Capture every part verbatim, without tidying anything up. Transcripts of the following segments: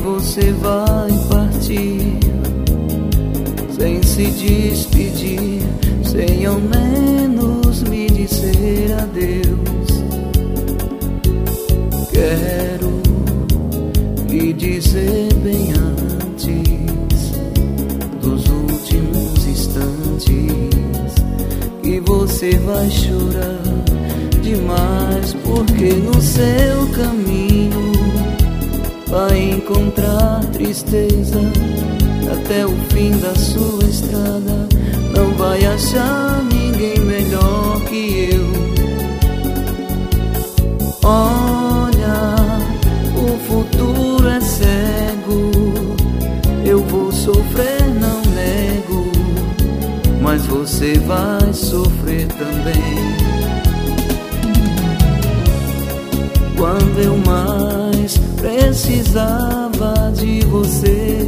você vai partir sem se despedir, sem ao menos me dizer adeus. Quero lhe dizer bem antes dos últimos instantes que você vai chorar demais, porque no seu caminho vai encontrar tristeza. Até o fim da sua estrada não vai achar ninguém melhor que eu. Olha, o futuro é cego, eu vou sofrer, não nego, mas você vai sofrer também. Quando eu mais precisava de você,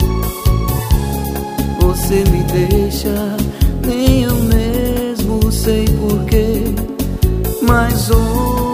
você me deixa, nem eu mesmo sei porquê, mas hoje